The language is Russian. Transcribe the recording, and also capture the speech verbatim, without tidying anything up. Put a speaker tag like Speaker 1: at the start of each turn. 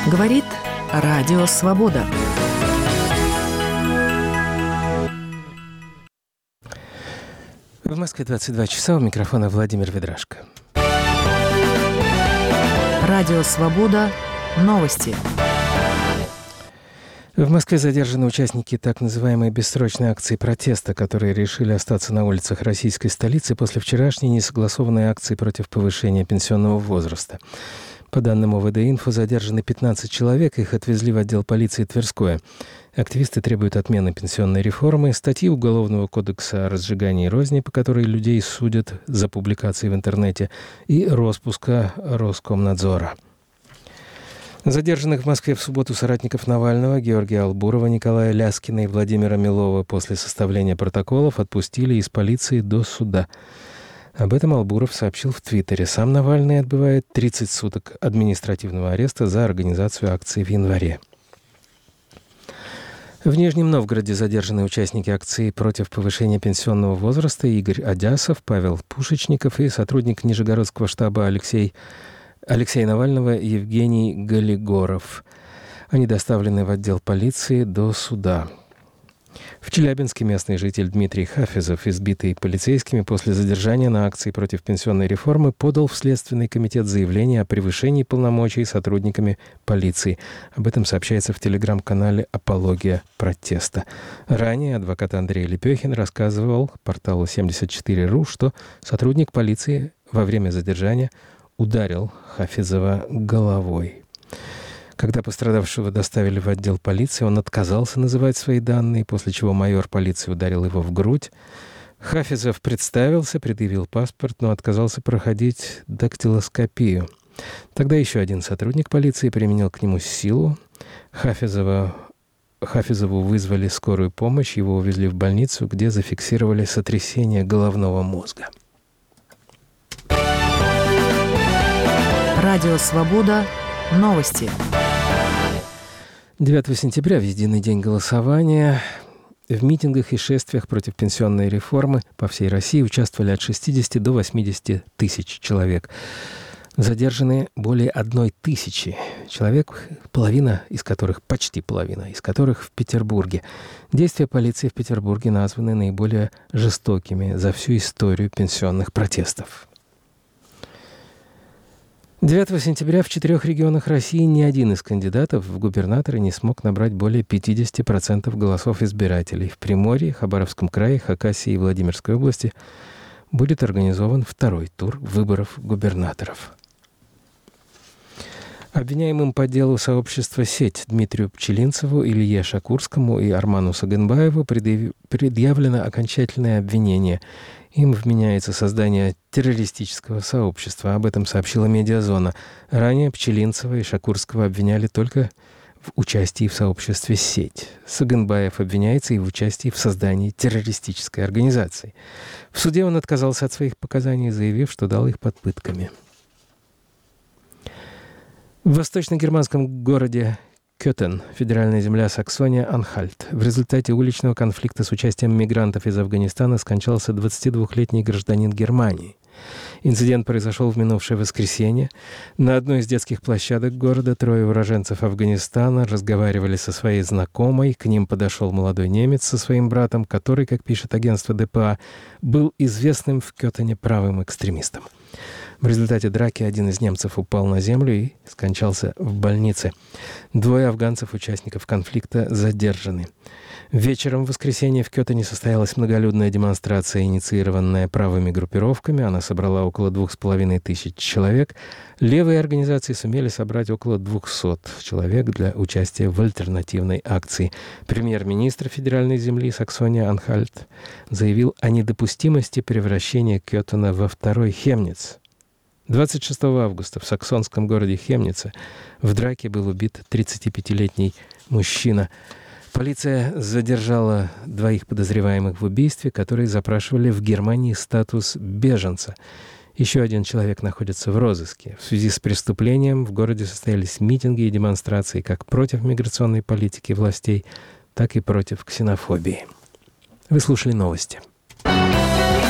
Speaker 1: Говорит Радио Свобода.
Speaker 2: В Москве двадцать два часа, у микрофона Владимир Ведрашко.
Speaker 1: Радио Свобода. Новости.
Speaker 2: В Москве задержаны участники так называемой бессрочной акции протеста, которые решили остаться на улицах российской столицы после вчерашней несогласованной акции против повышения пенсионного возраста. По данным О В Д Инфо, задержаны пятнадцать человек, их отвезли в отдел полиции Тверское. Активисты требуют отмены пенсионной реформы, статьи Уголовного кодекса о разжигании розни, по которой людей судят за публикации в интернете, и роспуска Роскомнадзора. Задержанных в Москве в субботу соратников Навального Георгия Албурова, Николая Ляскина и Владимира Милова после составления протоколов отпустили из полиции до суда. Об этом Албуров сообщил в Твиттере. Сам Навальный отбывает тридцать суток административного ареста за организацию акции в январе. В Нижнем Новгороде задержаны участники акции против повышения пенсионного возраста Игорь Адясов, Павел Пушечников и сотрудник Нижегородского штаба Алексей Алексея Навального Евгений Галигоров. Они доставлены в отдел полиции до суда. В Челябинске местный житель Дмитрий Хафизов, избитый полицейскими после задержания на акции против пенсионной реформы, подал в Следственный комитет заявление о превышении полномочий сотрудниками полиции. Об этом сообщается в телеграм-канале «Апология протеста». Ранее адвокат Андрей Лепехин рассказывал порталу семьдесят четыре точка ру, что сотрудник полиции во время задержания ударил Хафизова головой. Когда пострадавшего доставили в отдел полиции, он отказался называть свои данные, после чего майор полиции ударил его в грудь. Хафизов представился, предъявил паспорт, но отказался проходить дактилоскопию. Тогда еще один сотрудник полиции применил к нему силу. Хафизова, Хафизову вызвали скорую помощь, его увезли в больницу, где зафиксировали сотрясение головного мозга.
Speaker 1: Радио Свобода. Новости.
Speaker 2: девятого сентября, в единый день голосования, в митингах и шествиях против пенсионной реформы по всей России участвовали от шестидесяти до восьмидесяти тысяч человек. Задержаны более одной тысячи человек, половина из которых, почти половина из которых в Петербурге. Действия полиции в Петербурге названы наиболее жестокими за всю историю пенсионных протестов. девятого сентября в четырех регионах России ни один из кандидатов в губернаторы не смог набрать более пятьдесят процентов голосов избирателей. В Приморье, Хабаровском крае, Хакасии и Владимирской области будет организован второй тур выборов губернаторов. Обвиняемым по делу сообщества «Сеть» Дмитрию Пчелинцеву, Илье Шакурскому и Арману Саганбаеву предъявлено окончательное обвинение. Им вменяется создание террористического сообщества. Об этом сообщила «Медиазона». Ранее Пчелинцева и Шакурского обвиняли только в участии в сообществе «Сеть». Саганбаев обвиняется и в участии в создании террористической организации. В суде он отказался от своих показаний, заявив, что дал их под пытками. В восточно-германском городе Кётен, федеральная земля Саксония-Анхальт. В результате уличного конфликта с участием мигрантов из Афганистана скончался двадцатидвухлетний гражданин Германии. Инцидент произошел в минувшее воскресенье. На одной из детских площадок города трое уроженцев Афганистана разговаривали со своей знакомой. К ним подошел молодой немец со своим братом, который, как пишет агентство Д П А, был известным в Кётене правым экстремистом. В результате драки один из немцев упал на землю и скончался в больнице. Двое афганцев, участников конфликта, задержаны. Вечером в воскресенье в Кётене состоялась многолюдная демонстрация, инициированная правыми группировками. Она собрала около двух с половиной тысяч человек. Левые организации сумели собрать около двухсот человек для участия в альтернативной акции. Премьер-министр федеральной земли Саксония-Анхальт заявил о недопустимости превращения Кётена во второй Хемниц. двадцать шестого августа в саксонском городе Хемнице в драке был убит тридцатипятилетний мужчина. Полиция задержала двоих подозреваемых в убийстве, которые запрашивали в Германии статус беженца. Еще один человек находится в розыске. В связи с преступлением в городе состоялись митинги и демонстрации как против миграционной политики властей, так и против ксенофобии. Вы слушали новости.